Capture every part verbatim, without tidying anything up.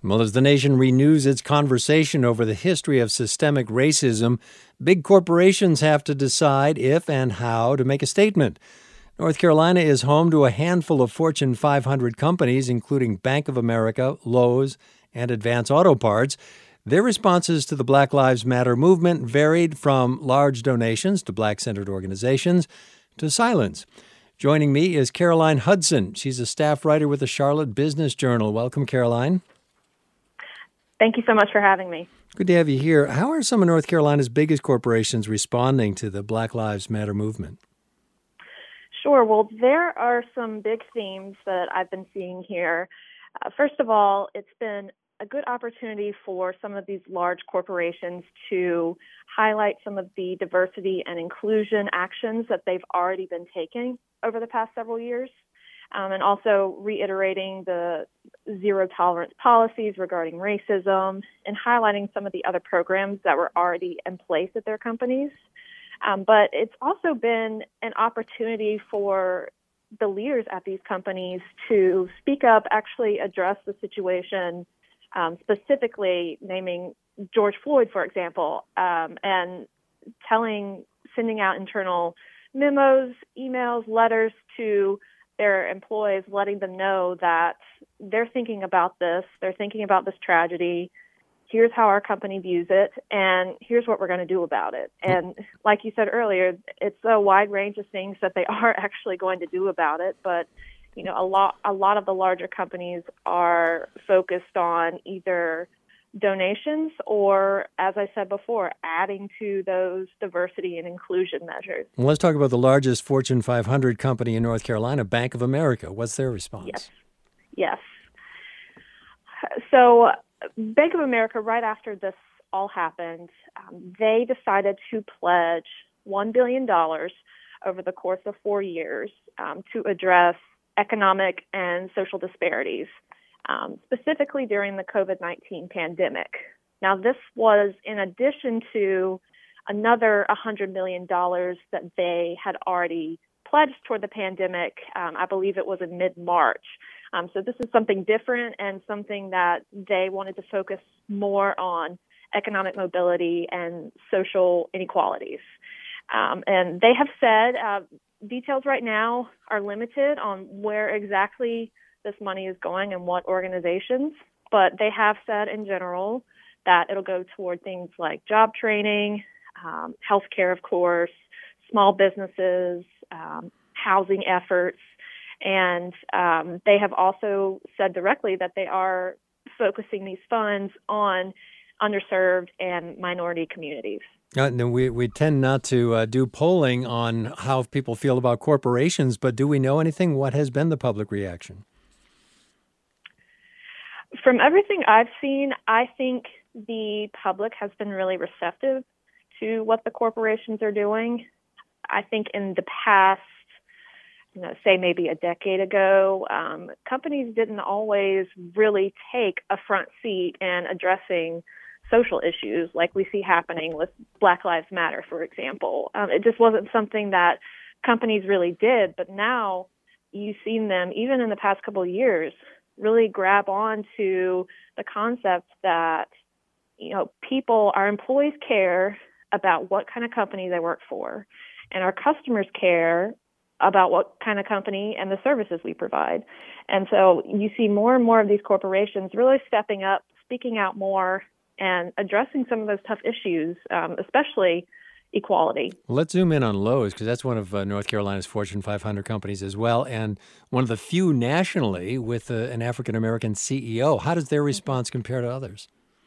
Well, as the nation renews its conversation over the history of systemic racism, big corporations have to decide if and how to make a statement. North Carolina is home to a handful of Fortune five hundred companies, including Bank of America, Lowe's, and Advance Auto Parts. Their responses to the Black Lives Matter movement varied from large donations to Black-centered organizations to silence. Joining me is Caroline Hudson. She's a staff writer with the Charlotte Business Journal. Welcome, Caroline. Thank you so much for having me. Good to have you here. How are some of North Carolina's biggest corporations responding to the Black Lives Matter movement? Sure. Well, there are some big themes that I've been seeing here. Uh, first of all, it's been a good opportunity for some of these large corporations to highlight some of the diversity and inclusion actions that they've already been taking over the past several years. Um, and also reiterating the zero tolerance policies regarding racism and highlighting some of the other programs that were already in place at their companies. Um, but it's also been an opportunity for the leaders at these companies to speak up, actually address the situation, um, specifically naming George Floyd, for example, um, and telling, sending out internal memos, emails, letters to their employees, letting them know that they're thinking about this, they're thinking about this tragedy, here's how our company views it, and here's what we're going to do about it. And like you said earlier, it's a wide range of things that they are actually going to do about it, but you know, a lot a lot of the larger companies are focused on either donations or, as I said before, adding to those diversity and inclusion measures. Well, let's talk about the largest Fortune five hundred company in North Carolina, Bank of America. What's their response? Yes. Yes. So Bank of America, right after this all happened, um, they decided to pledge one billion dollars over the course of four years um, to address economic and social disparities, Um, specifically during the covid nineteen pandemic. Now, this was in addition to another one hundred million dollars that they had already pledged toward the pandemic. Um, I believe it was in mid-March. Um, so this is something different and something that they wanted to focus more on economic mobility and social inequalities. Um, and they have said uh, details right now are limited on where exactly this money is going and what organizations, but they have said in general that it'll go toward things like job training, um, healthcare, of course, small businesses, um, housing efforts, and um, they have also said directly that they are focusing these funds on underserved and minority communities. Uh, no, we, we tend not to uh, do polling on how people feel about corporations, but do we know anything? What has been the public reaction? From everything I've seen, I think the public has been really receptive to what the corporations are doing. I think in the past, you know, say maybe a decade ago, um, companies didn't always really take a front seat in addressing social issues like we see happening with Black Lives Matter, for example. Um, it just wasn't something that companies really did, but now you've seen them, even in the past couple of years, really grab on to the concept that, you know, people, our employees care about what kind of company they work for, and our customers care about what kind of company and the services we provide. And so you see more and more of these corporations really stepping up, speaking out more, and addressing some of those tough issues, um, especially equality. Well, let's zoom in on Lowe's, because that's one of uh, North Carolina's Fortune five hundred companies as well, and one of the few nationally with uh, an African-American C E O. How does their response compare to others?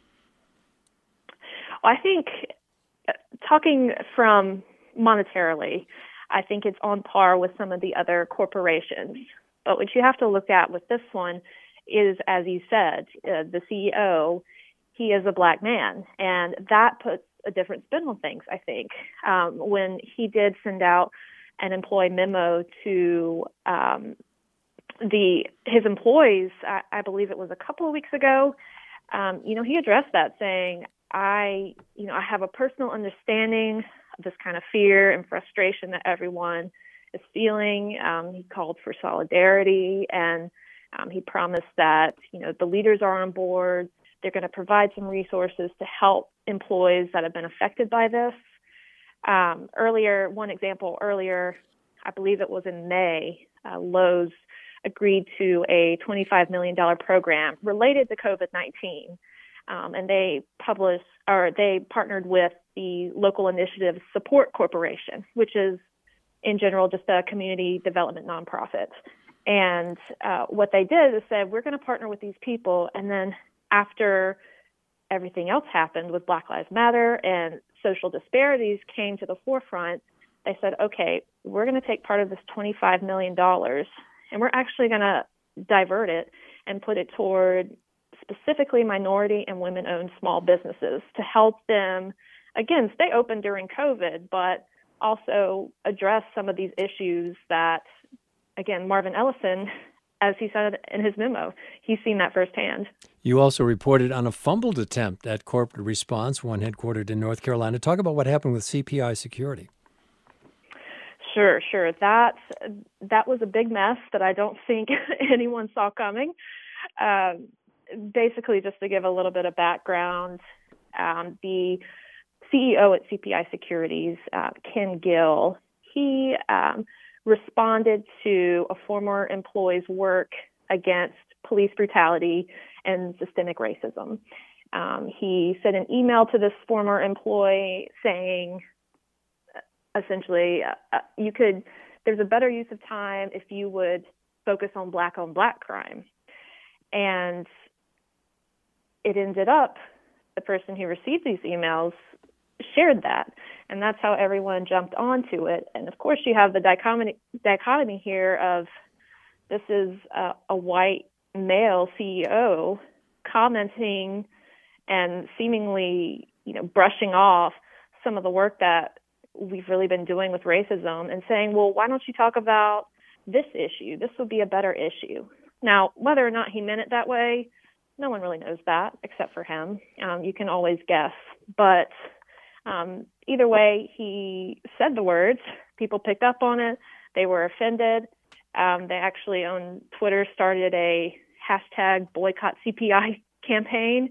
Well, I think uh, talking from monetarily, I think it's on par with some of the other corporations. But what you have to look at with this one is, as you said, uh, the C E O, he is a Black man, and that puts a different spin on things, I think. Um, when he did send out an employee memo to um, the his employees, I, I believe it was a couple of weeks ago, um, you know, he addressed that saying, I, you know, I have a personal understanding of this kind of fear and frustration that everyone is feeling. Um, he called for solidarity and Um, he promised that, you know, the leaders are on board. They're going to provide some resources to help employees that have been affected by this. Um, earlier, one example earlier, I believe it was in May, uh, Lowe's agreed to a twenty-five million dollars program related to COVID nineteen. Um, and they published, or they partnered with the Local Initiative Support Corporation, which is in general just a community development nonprofit. And uh, what they did is said, we're going to partner with these people. And then after everything else happened with Black Lives Matter and social disparities came to the forefront, they said, okay, we're going to take part of this twenty-five million dollars and we're actually going to divert it and put it toward specifically minority and women-owned small businesses to help them, again, stay open during COVID, but also address some of these issues that, again, Marvin Ellison, as he said in his memo, he's seen that firsthand. You also reported on a fumbled attempt at corporate response, one headquartered in North Carolina. Talk about what happened with C P I Security. Sure, sure. That, that was a big mess that I don't think anyone saw coming. Um, basically, just to give a little bit of background, um, the C E O at C P I Securities, uh, Ken Gill, he um, responded to a former employee's work against police brutality and systemic racism. Um, he sent an email to this former employee saying, essentially, uh, you could, there's a better use of time if you would focus on black on black crime. And it ended up, the person who received these emails shared that. And that's how everyone jumped onto it. And of course, you have the dichotomy, dichotomy here of this is a, a white male C E O commenting and seemingly, you know, brushing off some of the work that we've really been doing with racism and saying, well, why don't you talk about this issue? This would be a better issue. Now, whether or not he meant it that way, no one really knows that except for him. Um, you can always guess. But um, either way, he said the words. People picked up on it. They were offended. Um, they actually on Twitter started a hashtag boycott C P I campaign.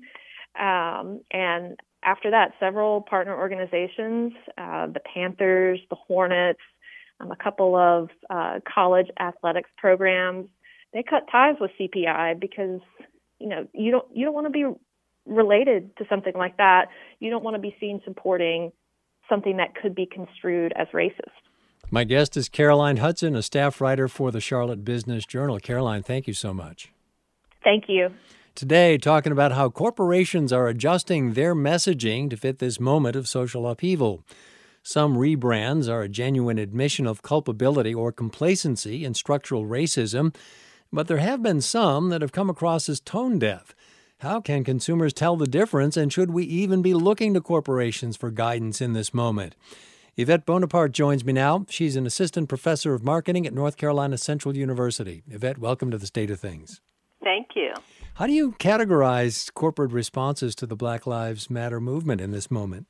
Um, and after that, several partner organizations, uh, the Panthers, the Hornets, um, a couple of uh, college athletics programs, they cut ties with C P I because, you know, you don't you don't want to be related to something like that. You don't want to be seen supporting something that could be construed as racist. My guest is Caroline Hudson, a staff writer for the Charlotte Business Journal. Caroline, thank you so much. Thank you. Today, talking about how corporations are adjusting their messaging to fit this moment of social upheaval. Some rebrands are a genuine admission of culpability or complacency in structural racism, but there have been some that have come across as tone deaf. How can consumers tell the difference, and should we even be looking to corporations for guidance in this moment? Yvette Bonaparte joins me now. She's an assistant professor of marketing at North Carolina Central University. Yvette, welcome to the State of Things. Thank you. How do you categorize corporate responses to the Black Lives Matter movement in this moment?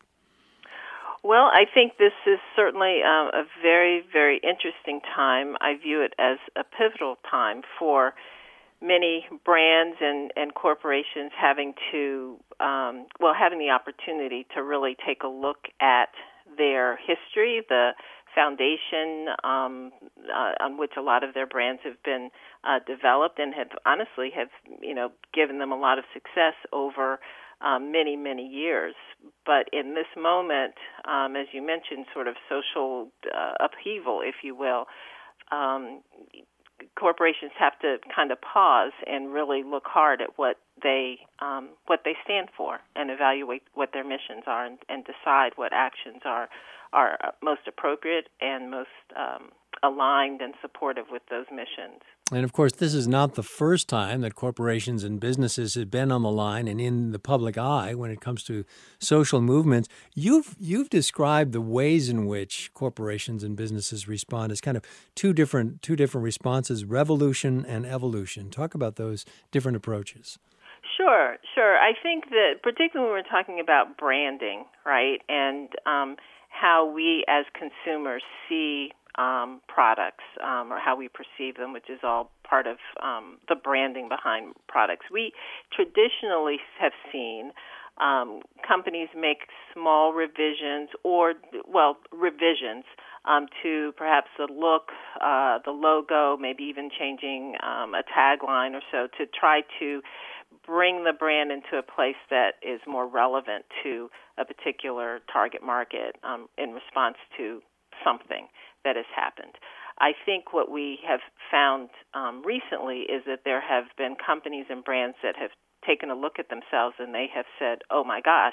Well, I think this is certainly um, a very, very interesting time. I view it as a pivotal time for many brands and, and corporations having to, um, well, having the opportunity to really take a look at their history, the foundation um, uh, on which a lot of their brands have been uh, developed and have honestly have, you know, given them a lot of success over um, many, many years. But in this moment, um, as you mentioned, sort of social uh, upheaval, if you will, um, corporations have to kind of pause and really look hard at what they um, what they stand for and evaluate what their missions are and, and decide what actions are are most appropriate and most um, aligned and supportive with those missions. And of course, this is not the first time that corporations and businesses have been on the line and in the public eye when it comes to social movements. You've you've described the ways in which corporations and businesses respond as kind of two different two different responses: revolution and evolution. Talk about those different approaches. Sure, sure. I think that particularly when we're talking about branding, right, and um, how we as consumers see um, products um, or how we perceive them, which is all part of um, the branding behind products. We traditionally have seen um, companies make small revisions or, well, revisions um, to perhaps the look, uh, the logo, maybe even changing um, a tagline or so to try to bring the brand into a place that is more relevant to a particular target market um, in response to something that has happened. I think what we have found um, recently is that there have been companies and brands that have taken a look at themselves and they have said, oh my gosh,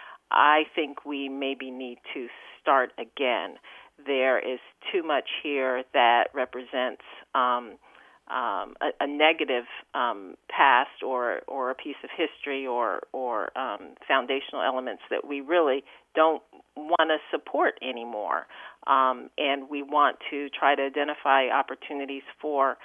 I think we maybe need to start again. There is too much here that represents um, um, a, a negative um, past or, or a piece of history or, or um, foundational elements that we really don't want to support anymore. Um, and we want to try to identify opportunities for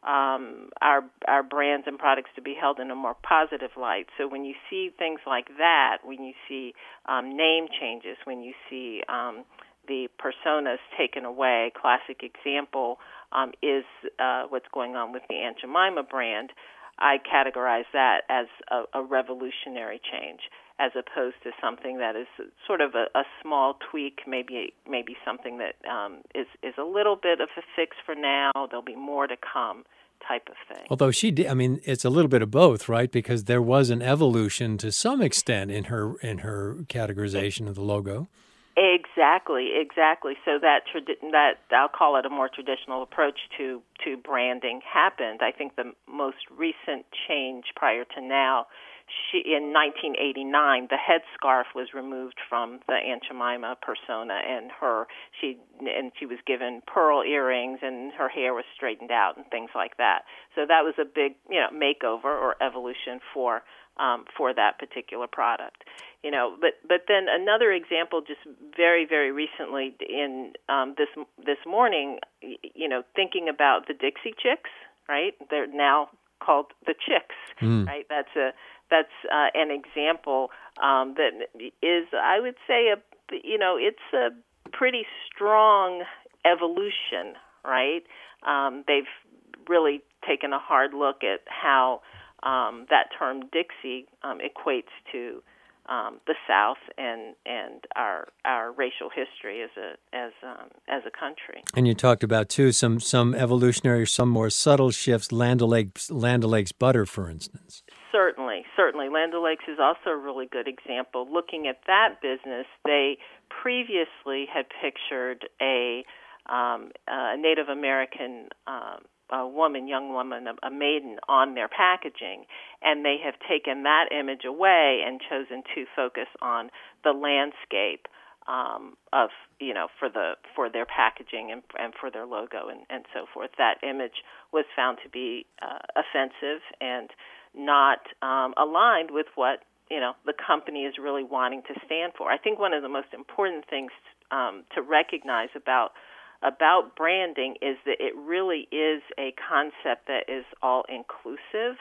um, our our brands and products to be held in a more positive light. So when you see things like that, when you see um, name changes, when you see um, the personas taken away, classic example um, is uh, what's going on with the Aunt Jemima brand. I categorize that as a, a revolutionary change, as opposed to something that is sort of a, a small tweak, maybe maybe something that um, is is a little bit of a fix for now. There'll be more to come, type of thing. Although she did, I mean, it's a little bit of both, right? Because there was an evolution to some extent in her in her categorization of the logo. Exactly, exactly. So that tradi- that I'll call it a more traditional approach to, to branding happened. I think the most recent change prior to now, she in nineteen eighty-nine, the headscarf was removed from the Aunt Jemima persona, and her she and she was given pearl earrings, and her hair was straightened out, and things like that. So that was a big, you know, makeover or evolution for um, for that particular product. You know, but but then another example, just very very recently in um, this this morning, you know, thinking about the Dixie Chicks, right? They're now called the Chicks, mm. right? That's a that's uh, an example um, that is, I would say, a you know, it's a pretty strong evolution, right? Um, they've really taken a hard look at how um, that term Dixie um, equates to Um, the South and and our our racial history as a as um, as a country. And you talked about too some some evolutionary, some more subtle shifts. Land O'Lakes, Land O'Lakes butter, for instance. Certainly, certainly. Land O'Lakes is also a really good example. Looking at that business, they previously had pictured a, um, a Native American Um, a woman, young woman, a maiden on their packaging, and they have taken that image away and chosen to focus on the landscape um, of, you know, for the for their packaging and, and for their logo and, and so forth. That image was found to be uh, offensive and not um, aligned with what, you know, the company is really wanting to stand for. I think one of the most important things um, to recognize about about branding is that it really is a concept that is all-inclusive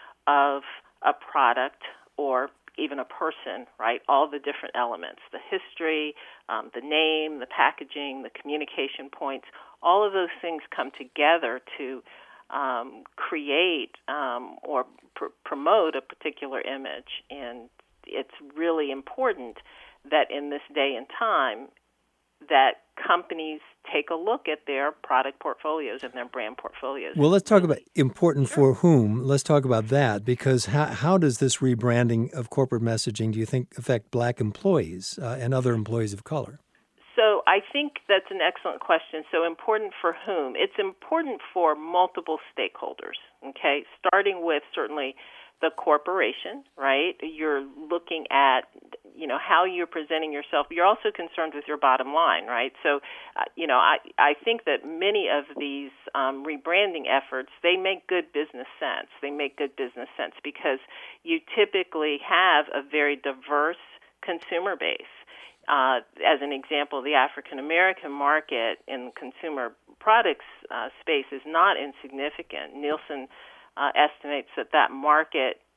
of a product or even a person, right? All the different elements, the history, um, the name, the packaging, the communication points, all of those things come together to um, create um, or pr- promote a particular image. And it's really important that in this day and time that companies take a look at their product portfolios and their brand portfolios. Well, let's talk about important sure. for whom. Let's talk about that, because how, how does this rebranding of corporate messaging, do you think, affect black employees uh, and other employees of color? So I think that's an excellent question. So important for whom? It's important for multiple stakeholders, okay, starting with certainly the corporation, right? You're looking at, you know, how you're presenting yourself. You're also concerned with your bottom line, right? So, uh, you know, I, I think that many of these um, rebranding efforts, they make good business sense. They make good business sense because you typically have a very diverse consumer base. Uh, as an example, the African-American market in consumer products uh, space is not insignificant. Nielsen Uh, estimates that that market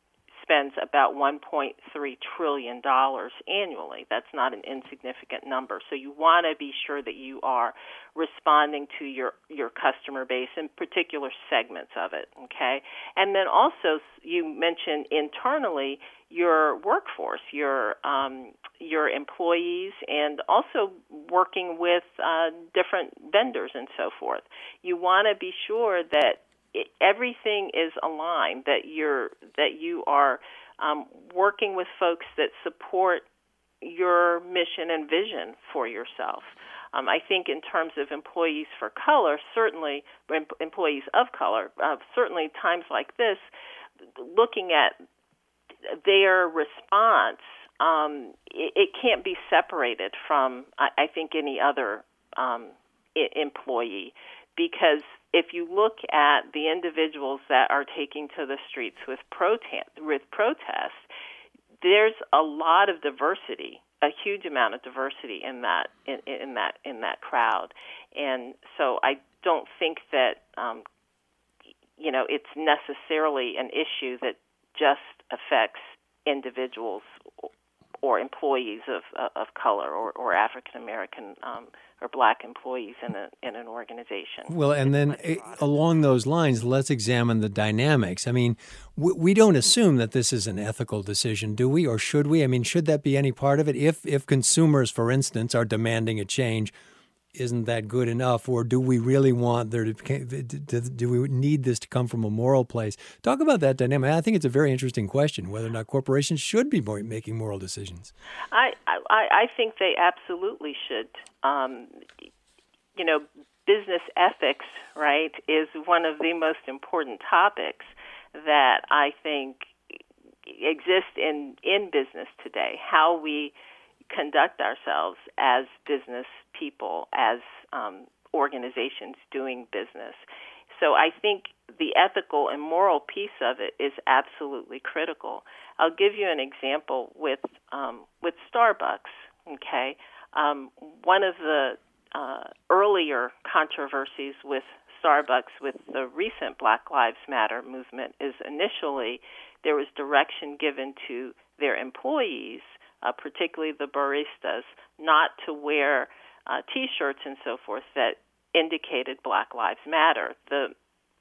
spends about one point three trillion dollars annually. That's not an insignificant number. So you want to be sure that you are responding to your, your customer base, in particular segments of it, okay? And then also you mentioned internally your workforce, your um, your employees, and also working with uh, different vendors and so forth. You want to be sure that it, everything is aligned, that you're that you are um, working with folks that support your mission and vision for yourself. Um, I think in terms of employees for color, certainly em- employees of color, uh, certainly times like this, looking at their response, um, it, it can't be separated from, I, I think, any other um, I- employee, because if you look at the individuals that are taking to the streets with protest, with protest, there's a lot of diversity, a huge amount of diversity in that in, in that in that crowd, and so I don't think that um, you know it's necessarily an issue that just affects individuals or employees of of color or, or African American um, or black employees in a in an organization. Well, and then it, along those lines, let's examine the dynamics. I mean, we, we don't assume that this is an ethical decision, do we, or should we? I mean, should that be any part of it? If if consumers, for instance, are demanding a change, isn't that good enough, or do we really want there to do we need this to come from a moral place? Talk about that dynamic. I think it's a very interesting question, whether or not corporations should be more, making moral decisions. I, I I think they absolutely should. Um, you know, business ethics, right, is one of the most important topics that I think exist in in business today. How we conduct ourselves as business people, as um, organizations doing business. So I think the ethical and moral piece of it is absolutely critical. I'll give you an example with um, with Starbucks. Okay, um, one of the uh, earlier controversies with Starbucks with the recent Black Lives Matter movement is initially there was direction given to their employees, Uh, particularly the baristas, not to wear uh, T-shirts and so forth that indicated Black Lives Matter. The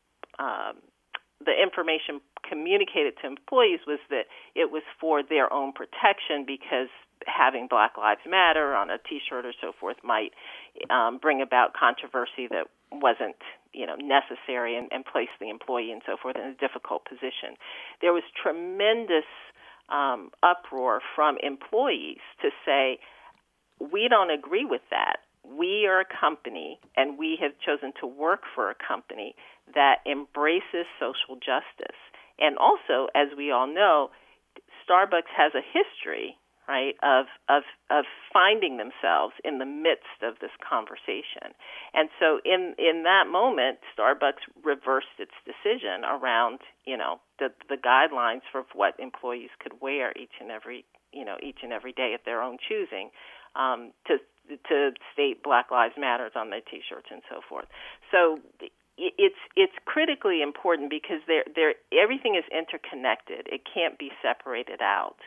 um, the information communicated to employees was that it was for their own protection, because having Black Lives Matter on a T-shirt or so forth might um, bring about controversy that wasn't, you know, necessary and, and place the employee and so forth in a difficult position. There was tremendous Um, uproar from employees to say, we don't agree with that. We are a company, and we have chosen to work for a company that embraces social justice. And also, as we all know, Starbucks has a history, right, of of of finding themselves in the midst of this conversation. And so in in that moment, Starbucks reversed its decision around, you know, the the guidelines for what employees could wear each and every, you know, each and every day at their own choosing, um, to to state Black Lives Matter on their T-shirts and so forth. So it's it's critically important, because they're, they're, everything is interconnected. It can't be separated out.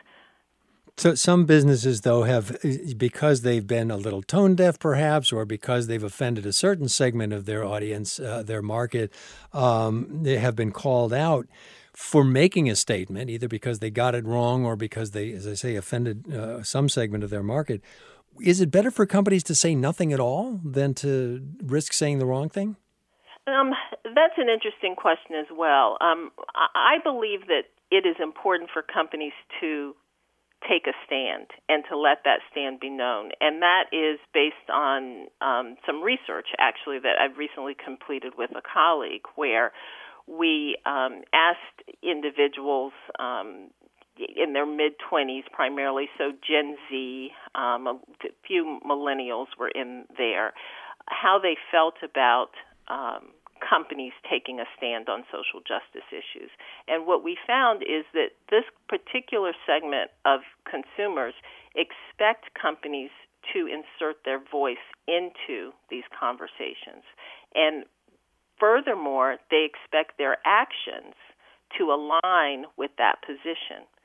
So some businesses, though, have, because they've been a little tone deaf, perhaps, or because they've offended a certain segment of their audience, uh, their market, um, they have been called out for making a statement, either because they got it wrong or because they, as I say, offended uh, some segment of their market. Is it better for companies to say nothing at all than to risk saying the wrong thing? Um, that's an interesting question as well. Um, I believe that it is important for companies to take a stand and to let that stand be known. And that is based on um, some research, actually, that I've recently completed with a colleague, where we um, asked individuals um, in their mid-twenties primarily, so Gen Z, um, a few millennials were in there, how they felt about um, companies taking a stand on social justice issues. And what we found is that this particular segment of consumers expect companies to insert their voice into these conversations. And furthermore, they expect their actions to align with that position.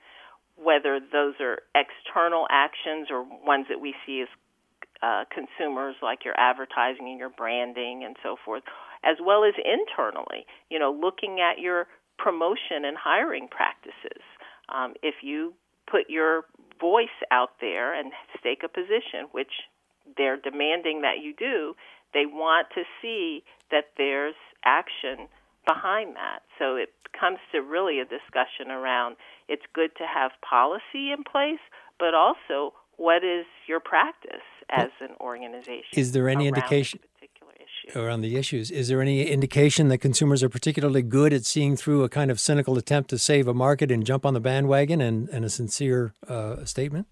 whether those are external actions or ones that we see as uh, consumers, like your advertising and your branding and so forth, as well as internally, you know, looking at your promotion and hiring practices. Um, if you put your voice out there and stake a position, which they're demanding that you do, they want to see that there's action behind that. So it comes to really a discussion around it's good to have policy in place, but also what is your practice as an organization? Is there any indication around the issues? Is there any indication that consumers are particularly good at seeing through a kind of cynical attempt to save a market and jump on the bandwagon and, and a sincere uh, statement?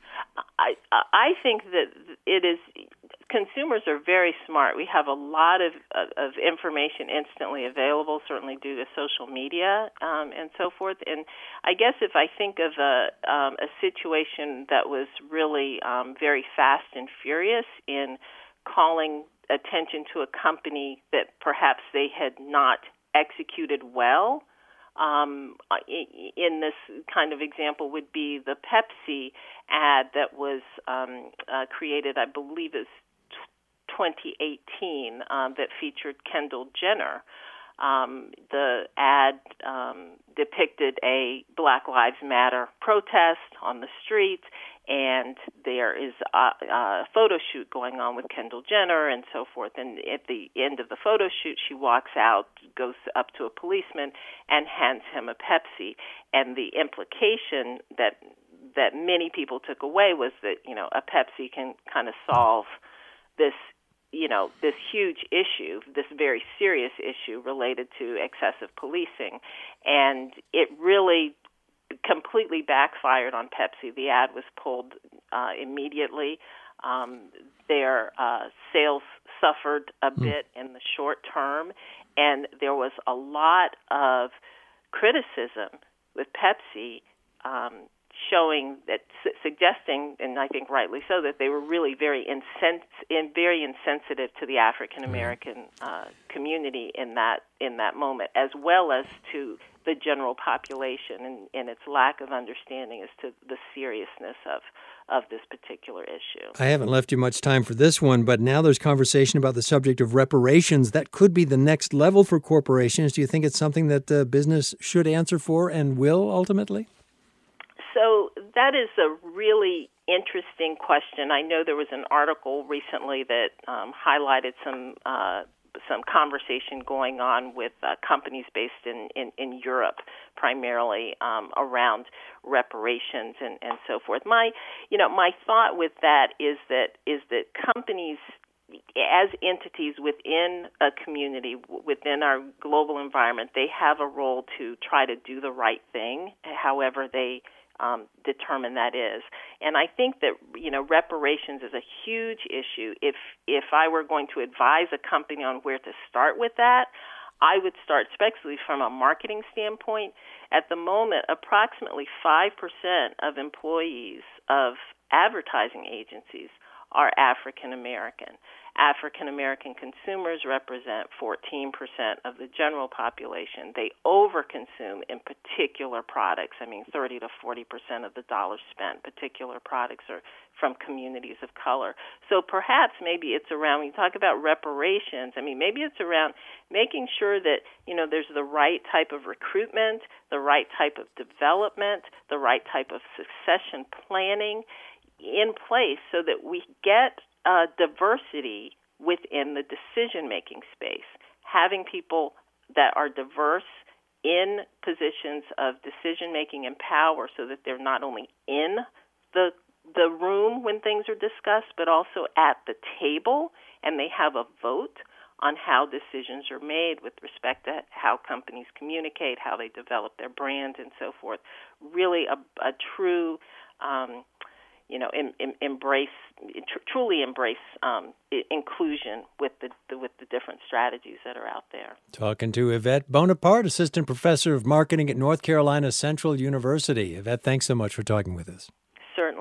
I I think that it is. Consumers are very smart. We have a lot of of information instantly available, certainly due to social media um, and so forth. And I guess if I think of a um, a situation that was really um, very fast and furious in calling attention to a company that perhaps they had not executed well, Um, in this kind of example would be the Pepsi ad that was um, uh, created, I believe it's twenty eighteen, um, that featured Kendall Jenner. Um, the ad um, depicted a Black Lives Matter protest on the street, and there is a, a photo shoot going on with Kendall Jenner and so forth. And at the end of the photo shoot, she walks out, goes up to a policeman, and hands him a Pepsi. And the implication that that many people took away was that, you know, a Pepsi can kind of solve this, you know, this huge issue, this very serious issue related to excessive policing. And it really completely backfired on Pepsi. The ad was pulled uh, immediately. Um, their uh, sales suffered a mm. bit in the short term, and there was a lot of criticism with Pepsi um, showing that, su- suggesting, and I think rightly so, that they were really very insens- in, very insensitive to the African American uh, community in that in that moment, as well as to the general population and, and its lack of understanding as to the seriousness of, of this particular issue. I haven't left you much time for this one, but now there's conversation about the subject of reparations. That could be the next level for corporations. Do you think it's something that uh, business should answer for and will ultimately? So that is a really interesting question. I know there was an article recently that um, highlighted some uh, some conversation going on with uh, companies based in, in, in Europe, primarily um, around reparations and, and so forth. My, you know, my thought with that is that is that companies, as entities within a community, within our global environment, they have a role to try to do the right thing, however they Um, determine that is. And I think that, you know, reparations is a huge issue. If if I were going to advise a company on where to start with that, I would start, especially from a marketing standpoint. At the moment, approximately five percent of employees of advertising agencies are African American. African American consumers represent fourteen percent of the general population. They overconsume in particular products. I mean, thirty to forty percent of the dollars spent. Particular products are from communities of color. So perhaps maybe it's around, when you talk about reparations, I mean, maybe it's around making sure that, you know, there's the right type of recruitment, the right type of development, the right type of succession planning in place so that we get uh, diversity within the decision-making space. Having people that are diverse in positions of decision-making and power so that they're not only in the the room when things are discussed, but also at the table, and they have a vote on how decisions are made with respect to how companies communicate, how they develop their brand, and so forth. Really a, a true um, you know, em, em, embrace, tr- truly embrace um, I- inclusion with the, the with the different strategies that are out there. Talking to Yvette Bonaparte, Assistant Professor of Marketing at North Carolina Central University. Yvette, thanks so much for talking with us. Certainly.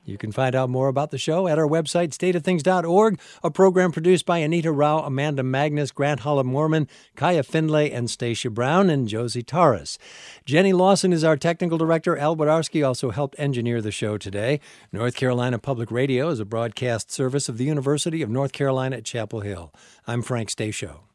You can find out more about the show at our website, state of things dot org, a program produced by Anita Rao, Amanda Magnus, Grant Holland-Mormon, Kaya Findlay, and Stacia Brown, and Josie Torres. Jenny Lawson is our technical director. Al Bodarski also helped engineer the show today. North Carolina Public Radio is a broadcast service of the University of North Carolina at Chapel Hill. I'm Frank Stasio.